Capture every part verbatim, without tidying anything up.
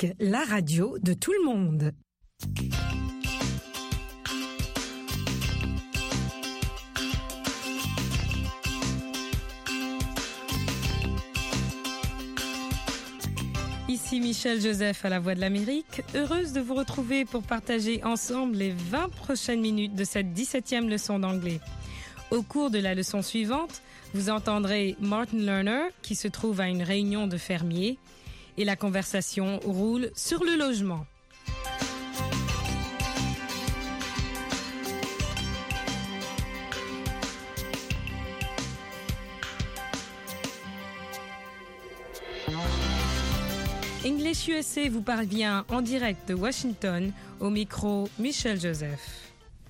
L'Amérique, la radio de tout le monde. Ici Michel Joseph à la Voix de l'Amérique, heureuse de vous retrouver pour partager ensemble les vingt prochaines minutes de cette dix-septième leçon d'anglais. Au cours de la leçon suivante, vous entendrez Martin Lerner qui se trouve à une réunion de fermiers et la conversation roule sur le logement. English U S A vous parvient en direct de Washington, au micro Michel Joseph.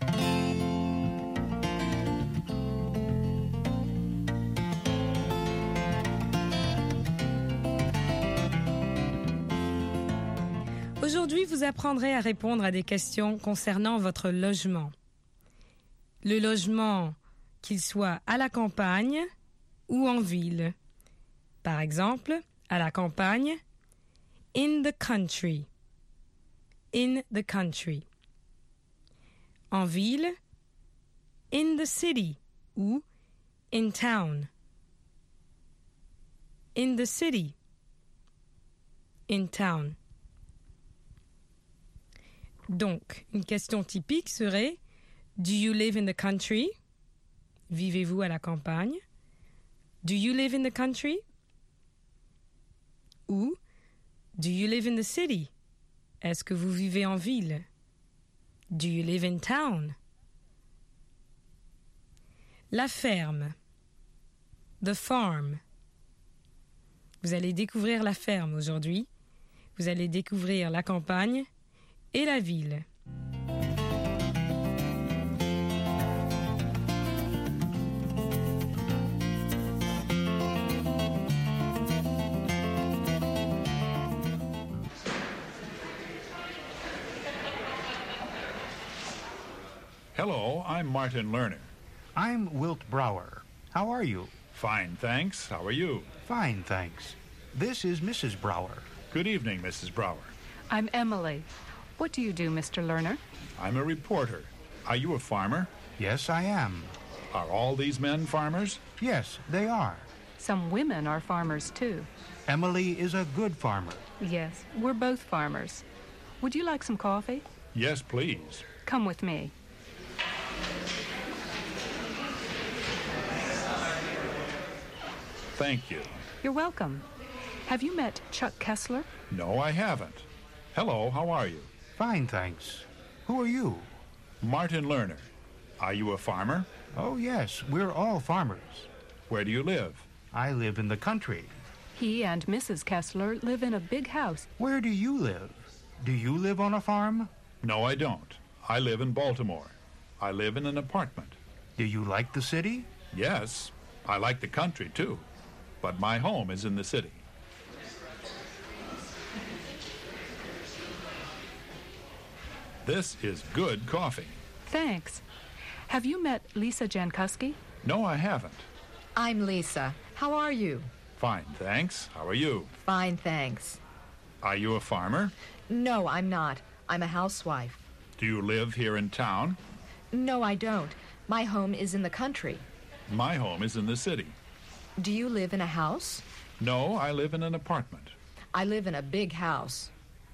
Aujourd'hui, vous apprendrez à répondre à des questions concernant votre logement. Le logement, qu'il soit à la campagne ou en ville. Par exemple, à la campagne, in the country. In the country. En ville, in the city ou in town. In the city. In town. Donc, une question typique serait Do you live in the country? Vivez-vous à la campagne? Do you live in the country? Ou Do you live in the city? Est-ce que vous vivez en ville? Do you live in town? La ferme. The farm. Vous allez découvrir la ferme aujourd'hui. Vous allez découvrir la campagne et la ville. Hello, I'm Martin Lerner. I'm Wilt Brower. How are you? Fine, thanks. How are you? Fine, thanks. This is Missus Brower. Good evening, Missus Brower. I'm Emily. What do you do, Mister Lerner? I'm a reporter. Are you a farmer? Yes, I am. Are all these men farmers? Yes, they are. Some women are farmers, too. Emily is a good farmer. Yes, we're both farmers. Would you like some coffee? Yes, please. Come with me. Thank you. You're welcome. Have you met Chuck Kessler? No, I haven't. Hello, how are you? Fine, thanks. Who are you? Martin Lerner. Are you a farmer? Oh, yes, we're all farmers. Where do you live? I live in the country. He and Missus Kessler live in a big house. Where do you live? Do you live on a farm? No, I don't. I live in Baltimore. I live in an apartment. Do you like the city? Yes, I like the country, too. But my home is in the city. This is good coffee. Thanks. Have you met Lisa Jankowski? No, I haven't. I'm Lisa. How are you? Fine, thanks. How are you? Fine, thanks. Are you a farmer? No, I'm not. I'm a housewife. Do you live here in town? No, I don't. My home is in the country. My home is in the city. Do you live in a house? No, I live in an apartment. I live in a big house.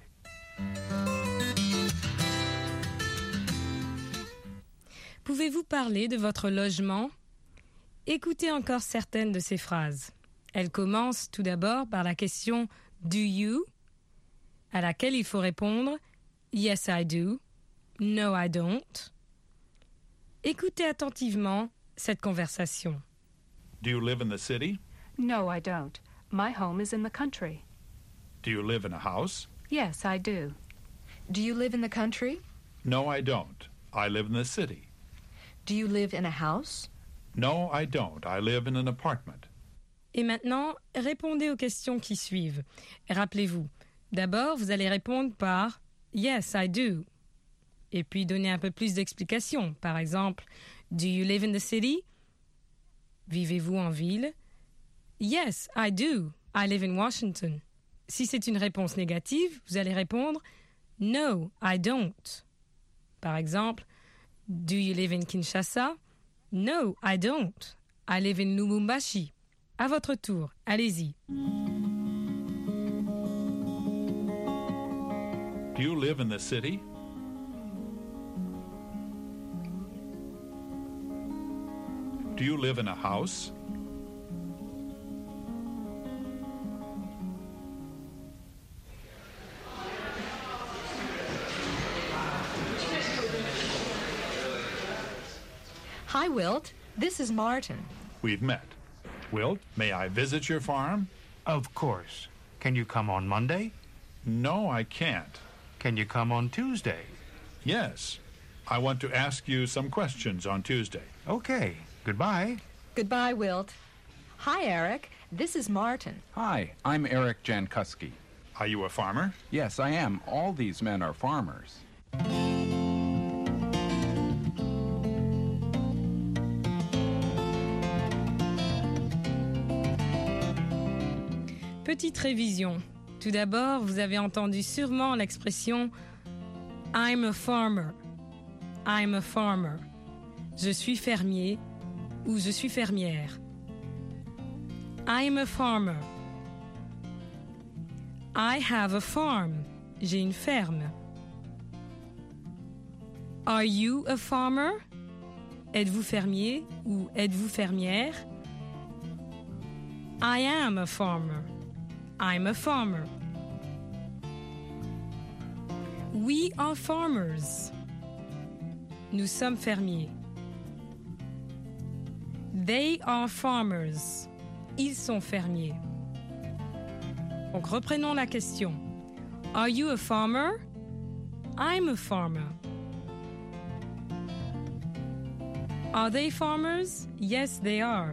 Pouvez-vous parler de votre logement? Écoutez encore certaines de ces phrases. Elles commencent tout d'abord par la question « Do you ?», à laquelle il faut répondre « Yes, I do »,« No, I don't ». Écoutez attentivement cette conversation. Do you live in the city? No, I don't. My home is in the country. Do you live in a house? Yes, I do. Do you live in the country? No, I don't. I live in the city. Do you live in a house? No, I don't. I live in an apartment. Et maintenant, répondez aux questions qui suivent. Rappelez-vous, d'abord, vous allez répondre par « Yes, I do ». Et puis donner un peu plus d'explications. Par exemple, « Do you live in the city ?» Vivez-vous en ville? Yes, I do. I live in Washington. Si c'est une réponse négative, vous allez répondre « No, I don't ». Par exemple, « Do you live in Kinshasa ?»« No, I don't. I live in Lubumbashi. » À votre tour, allez-y. Do you live in the city? Do you live in a house? Hi, Wilt. This is Martin. We've met. Wilt, may I visit your farm? Of course. Can you come on Monday? No, I can't. Can you come on Tuesday? Yes. I want to ask you some questions on Tuesday. Okay. Goodbye. Goodbye, Wilt. Hi, Eric. This is Martin. Hi, I'm Eric Jankuski. Are you a farmer? Yes, I am. All these men are farmers. Petite révision. Tout d'abord, vous avez entendu sûrement l'expression « I'm a farmer »,« I'm a farmer ». Je suis fermier ou je suis fermière. I'm a farmer. I have a farm. J'ai une ferme. Are you a farmer? Êtes-vous fermier ou êtes-vous fermière? I am a farmer. I'm a farmer. We are farmers. Nous sommes fermiers. They are farmers. Ils sont fermiers. Donc reprenons la question. Are you a farmer? I'm a farmer. Are they farmers? Yes, they are.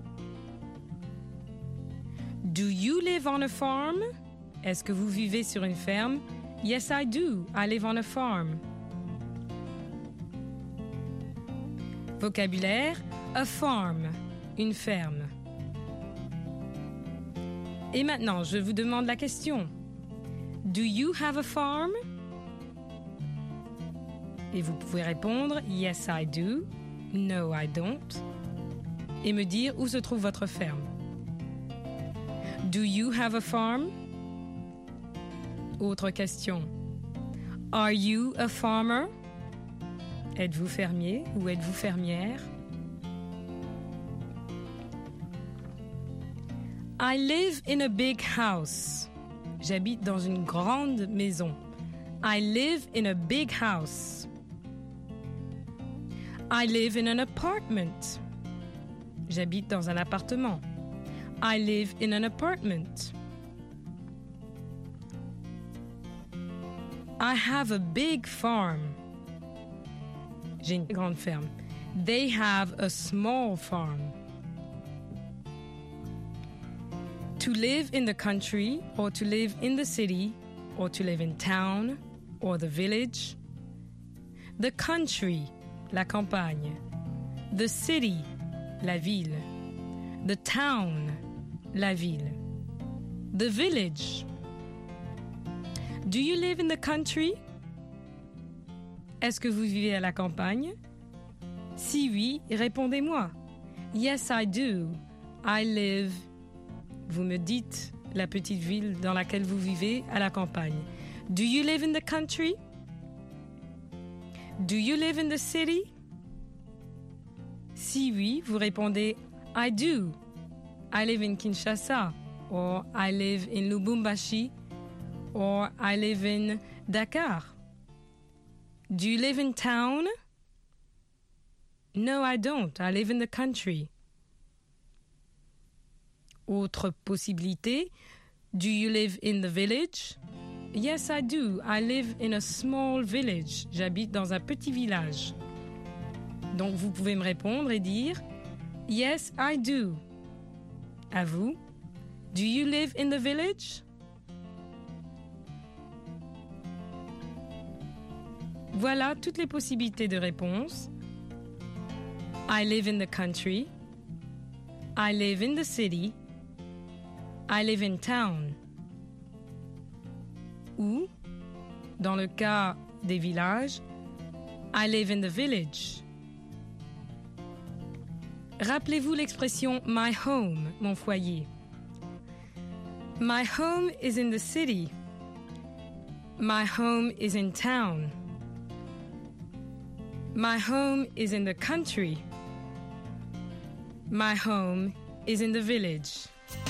Do you live on a farm? Est-ce que vous vivez sur une ferme? Yes, I do. I live on a farm. Vocabulaire, a farm, une ferme. Et maintenant, je vous demande la question. Do you have a farm? Et vous pouvez répondre Yes, I do. No, I don't. Et me dire où se trouve votre ferme. Do you have a farm? Autre question. Are you a farmer? Êtes-vous fermier ou êtes-vous fermière? I live in a big house. J'habite dans une grande maison. I live in a big house. I live in an apartment. J'habite dans un appartement. I live in an apartment. I have a big farm. J'ai une grande ferme. They have a small farm. To live in the country, or to live in the city, or to live in town, or the village. The country, la campagne. The city, la ville. The town, la ville. The village. Do you live in the country? Est-ce que vous vivez à la campagne? Si oui, répondez-moi. Yes, I do. I live. Vous me dites la petite ville dans laquelle vous vivez à la campagne. Do you live in the country? Do you live in the city? Si oui, vous répondez I do. I live in Kinshasa, or I live in Lubumbashi, or I live in Dakar. Do you live in town? No, I don't. I live in the country. Autre possibilité. Do you live in the village? Yes, I do. I live in a small village. J'habite dans un petit village. Donc, vous pouvez me répondre et dire Yes, I do. À vous. Do you live in the village? Voilà toutes les possibilités de réponse. I live in the country. I live in the city. I live in town. ou, dans le cas des villages, I live in the village. Rappelez-vous l'expression my home, mon foyer. My home is in the city. My home is in town. My home is in the country. My home is in the village.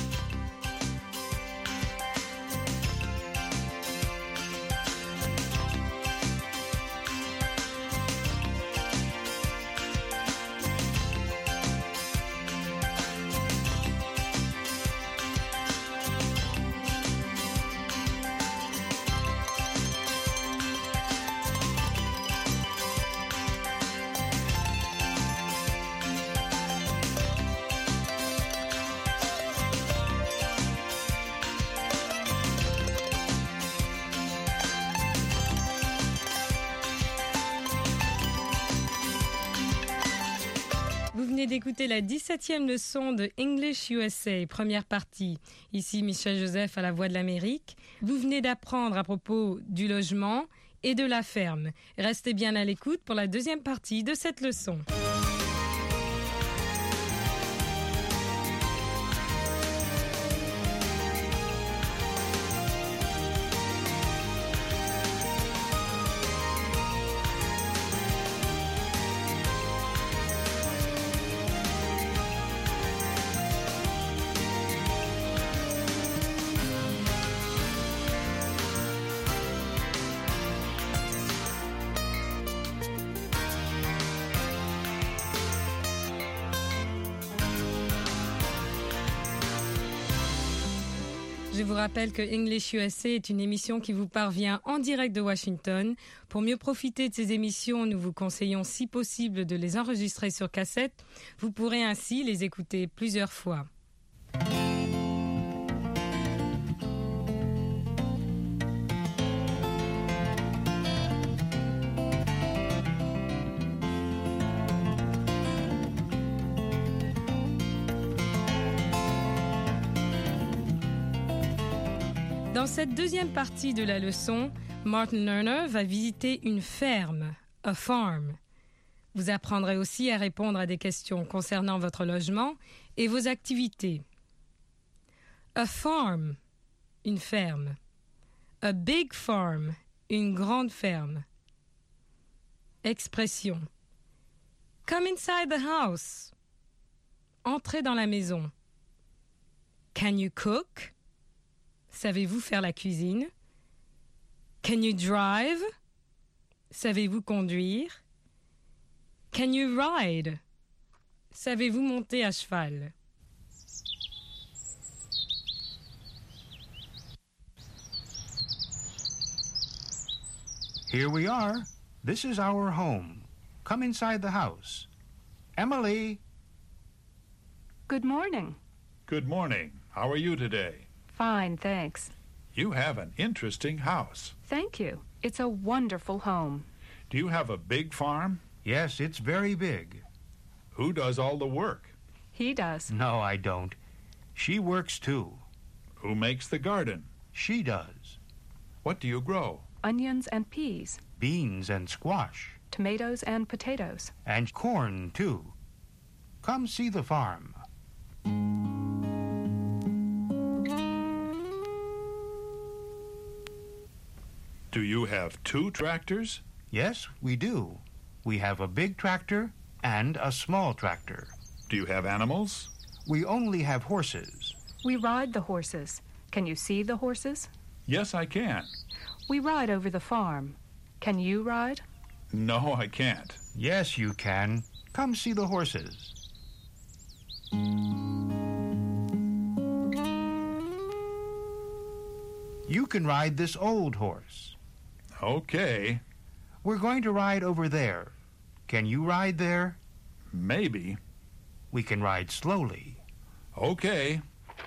Vous venez d'écouter la dix-septième leçon de English U S A, première partie. Ici Michel Joseph à la Voix de l'Amérique. Vous venez d'apprendre à propos du logement et de la ferme. Restez bien à l'écoute pour la deuxième partie de cette leçon. Je vous rappelle que English U S A est une émission qui vous parvient en direct de Washington. Pour mieux profiter de ces émissions, nous vous conseillons si possible de les enregistrer sur cassette. Vous pourrez ainsi les écouter plusieurs fois. Dans cette deuxième partie de la leçon, Martin Lerner va visiter une ferme, a farm. Vous apprendrez aussi à répondre à des questions concernant votre logement et vos activités. A farm, une ferme. A big farm, une grande ferme. Expression. Come inside the house. Entrez dans la maison. Can you cook? Savez-vous faire la cuisine? Can you drive? Savez-vous conduire? Can you ride? Savez-vous monter à cheval? Here we are. This is our home. Come inside the house. Emily. Good morning. Good morning. How are you today? Fine, thanks. You have an interesting house. Thank you. It's a wonderful home. Do you have a big farm? Yes, it's very big. Who does all the work? He does. No, I don't. She works too. Who makes the garden? She does. What do you grow? Onions and peas, Beans and squash. tomatoes and potatoes. And corn, too. Come see the farm. Do you have two tractors? Yes, we do. We have a big tractor and a small tractor. Do you have animals? We only have horses. We ride the horses. Can you see the horses? Yes, I can. We ride over the farm. Can you ride? No, I can't. Yes, you can. Come see the horses. You can ride this old horse. Okay, We're going to ride over there. Can you ride there? maybe. We can ride slowly. Okay.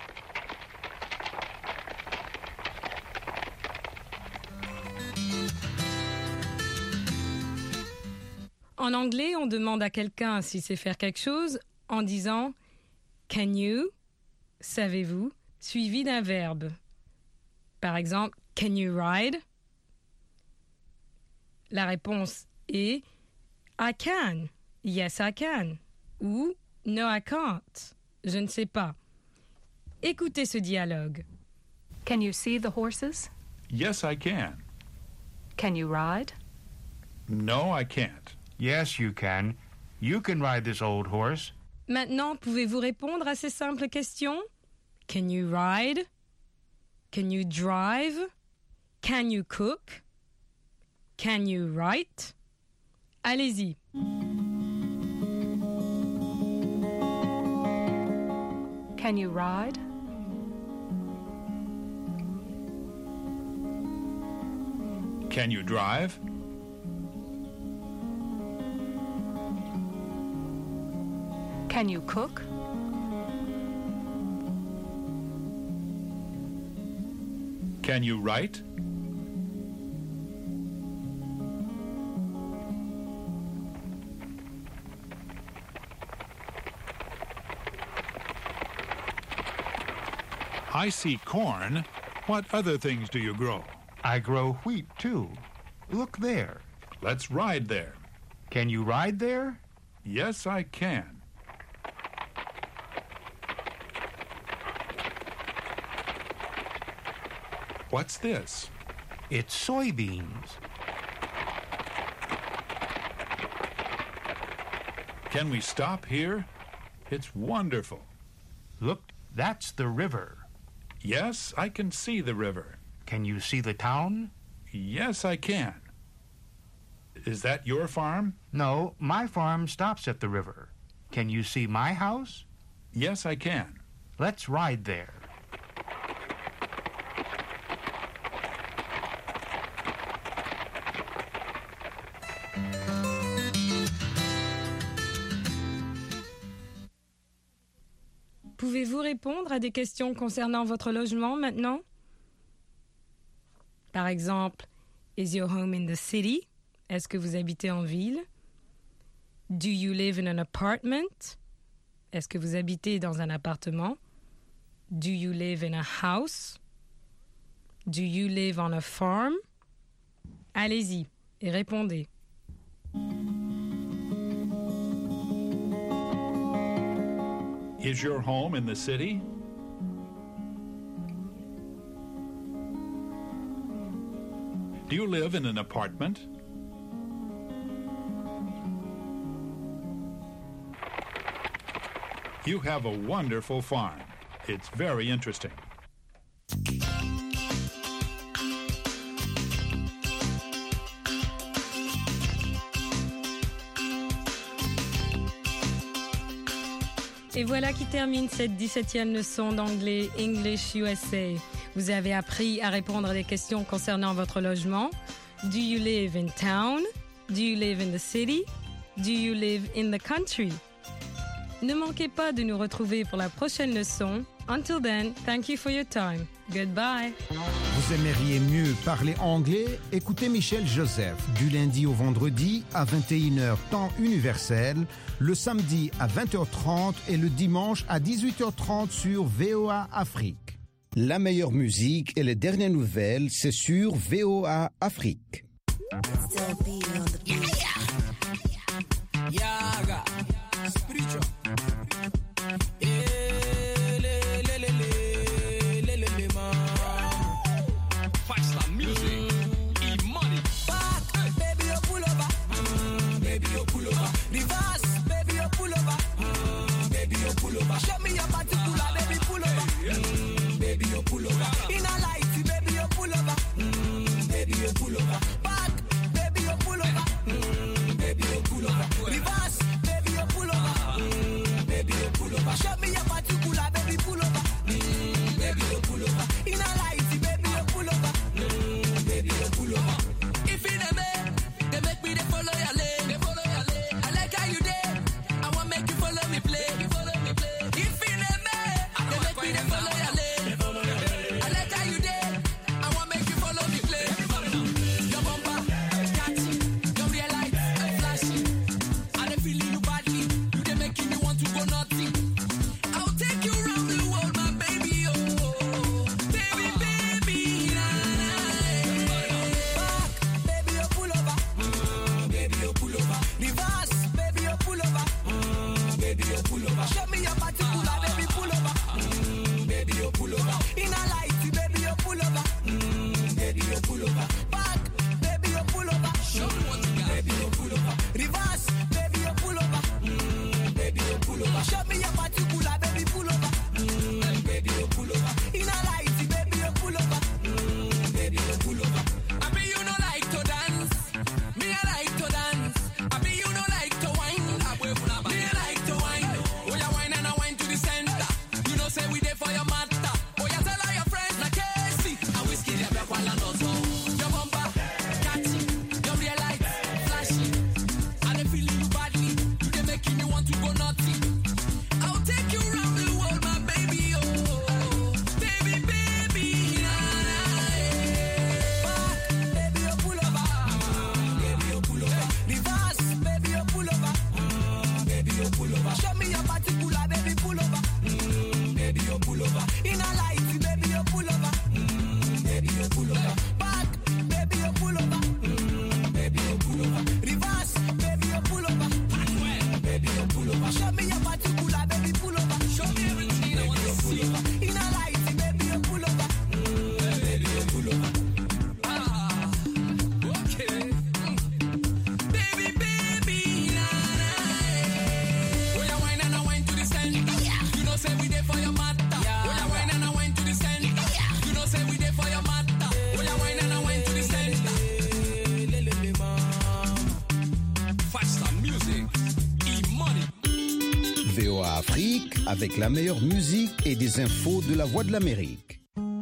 En anglais, on demande à quelqu'un s'il sait faire quelque chose en disant « Can you » savez-vous, suivi d'un verbe. Par exemple, Can you ride? La réponse est I can. Yes, I can. Ou No, I can't. Je ne sais pas. Écoutez ce dialogue. Can you see the horses? Yes, I can. Can you ride? No, I can't. Yes, you can. You can ride this old horse. Maintenant, pouvez-vous répondre à ces simples questions? Can you ride? Can you drive? Can you cook? Can you write? Allez-y. Can you ride? Can you drive? Can you cook? Can you write? I see corn. What other things do you grow? I grow wheat, too. Look there. Let's ride there. Can you ride there? Yes, I can. What's this? It's soybeans. Can we stop here? It's wonderful. Look, that's the river. Yes, I can see the river. Can you see the town? Yes, I can. Is that your farm? No, my farm stops at the river. Can you see my house? Yes, I can. Let's ride there. Pouvez-vous répondre à des questions concernant votre logement maintenant? Par exemple, is your home in the city? Est-ce que vous habitez en ville? Do you live in an apartment? Est-ce que vous habitez dans un appartement? Do you live in a house? Do you live on a farm? Allez-y et répondez. Is your home in the city? Do you live in an apartment? You have a wonderful farm. It's very interesting. Et voilà qui termine cette dix-septième leçon d'anglais English U S A. Vous avez appris à répondre à des questions concernant votre logement. Do you live in town? Do you live in the city? Do you live in the country? Ne manquez pas de nous retrouver pour la prochaine leçon. Until then, thank you for your time. Goodbye. Vous aimeriez mieux parler anglais? Écoutez Michel Joseph du lundi au vendredi à vingt et une heures temps universel, le samedi à vingt heures trente et le dimanche à dix-huit heures trente sur V O A Afrique. La meilleure musique et les dernières nouvelles, c'est sur V O A Afrique. Show me your particular, baby, pull over. Mm, baby, you pull over. In a light, baby, you pull over. Mm, baby, you pull over. Back, baby, you pull over. Mm, baby, you pull over. Reverse, baby, you pull over. Mm, baby, you pull over. Afrique avec la meilleure musique et des infos de la Voix de l'Amérique.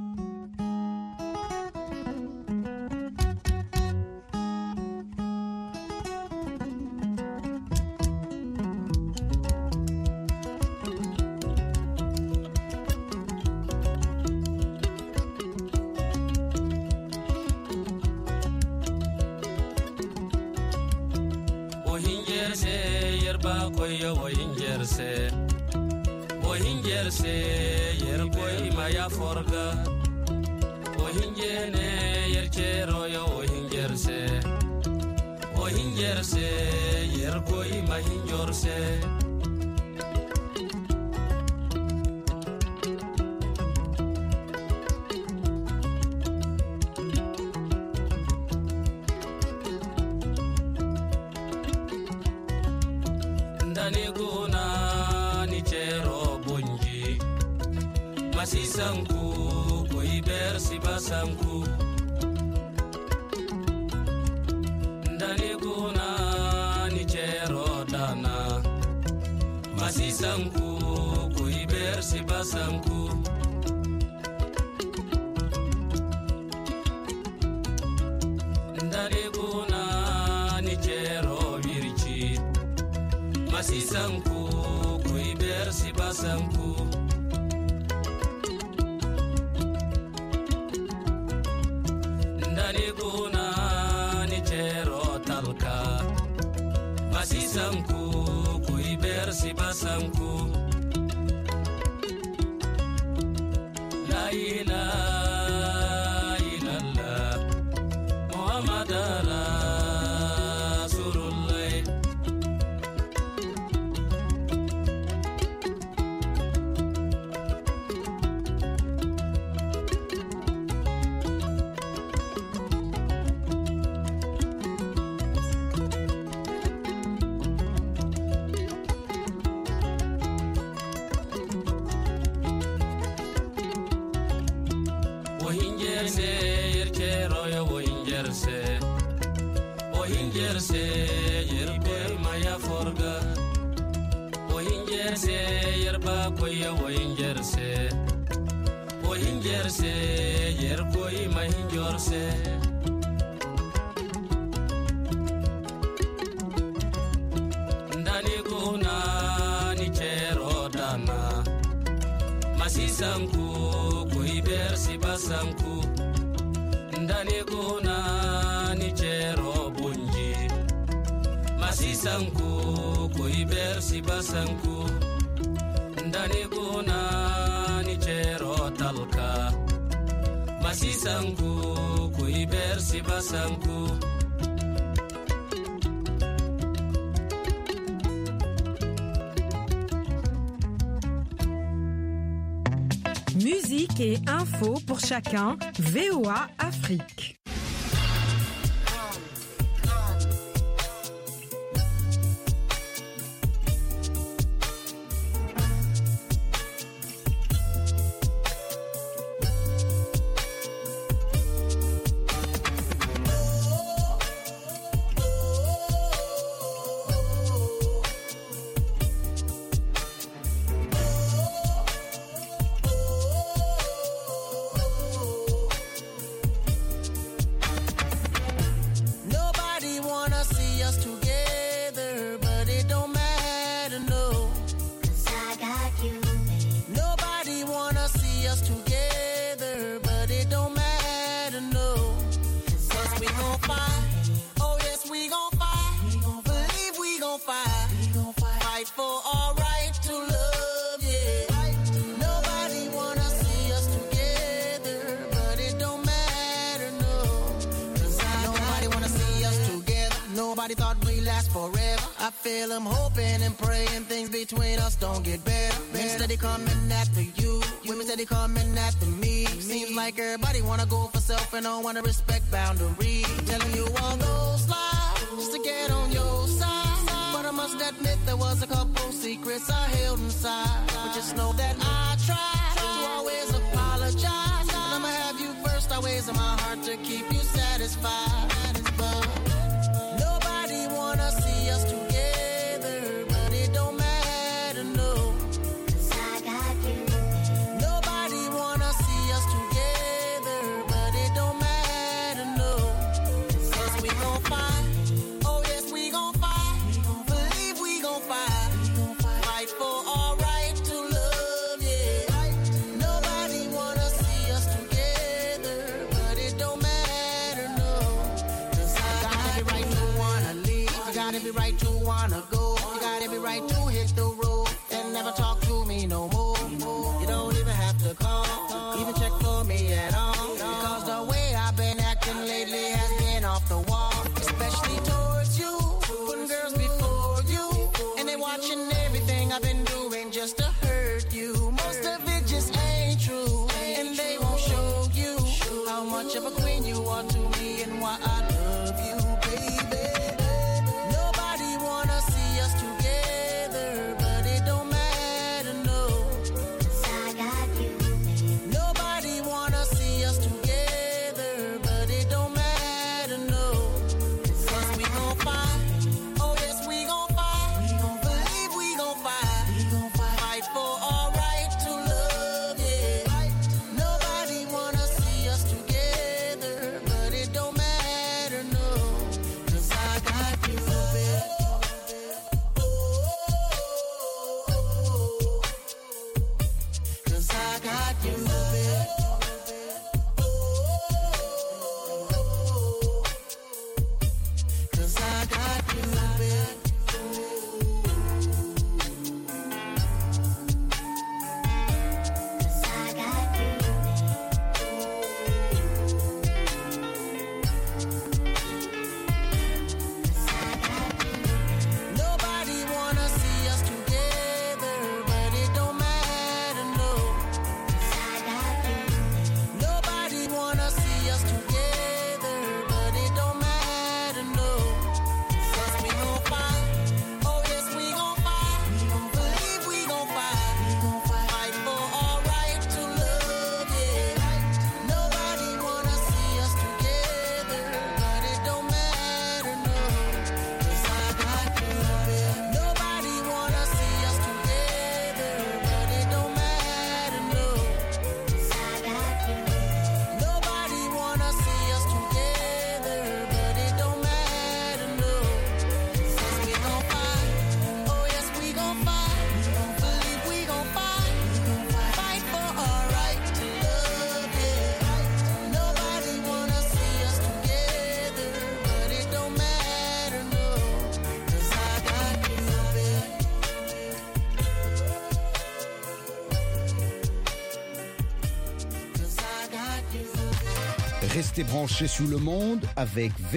Musique et info pour chacun, V O A Afrique. And don't wanna respect boundaries. Telling you all those lies just to get on your side. But I must admit there was a couple secrets I held inside. But just know that I tried to always apologize. And I'ma have you first always in my heart to keep you satisfied. But nobody wanna see us together, but it don't matter, no. fight. Oh yes, we gon' fight. Believe we gon' fight. Fight for our right to love, yeah. Nobody wanna see us together, but it don't matter, no. 'Cause I got every right to wanna leave. I got every right to wanna go. You got every right to hit the road and never talk to me no more. You don't even have to call, even check for me at all. Because the way I've been acting lately has been off the wall. Especially towards you, putting girls before you. And they watching everything I've been doing just to hurt you. Most of it just ain't true, and they won't show you how much of a queen you are to me and why I love you, baby. Nobody wanna see us together, but it don't matter, no. 'Cause I got you. Nobody wanna see us together, but it don't matter, no. 'Cause we gon' fight. Oh yes, we gon' fight. Believe we gon' fight. Fight for our right to love, yeah. Nobody wanna see us together, but it don't matter, no. 'Cause I got you, baby. Cause I got you, baby. Cause I got you, baby. Cause I got you. Cause I got you. Nobody wanna see us together, but it don't matter, no. 'Cause I got you. Nobody wanna see us together, but it don't matter, no. 'Cause we gon' fight. Oh yes, we gon' fight. Believe we gon' fight. Fight for our right to love, yeah. Nobody wanna see us together, but it don't matter, no. 'Cause I got you, baby. Nobody wanna see us together, but it don't matter, no. 'Cause I got you. Nobody wanna see us together, but it don't matter, no. 'Cause we gon' fight. Oh yes, we gon' fight. Believe we gon' fight. Fight for our right to love, yeah. Nobody wanna see us together, but it don't matter, no. 'Cause I got you, baby. Cause I got you, baby. Restez branchés sur le monde avec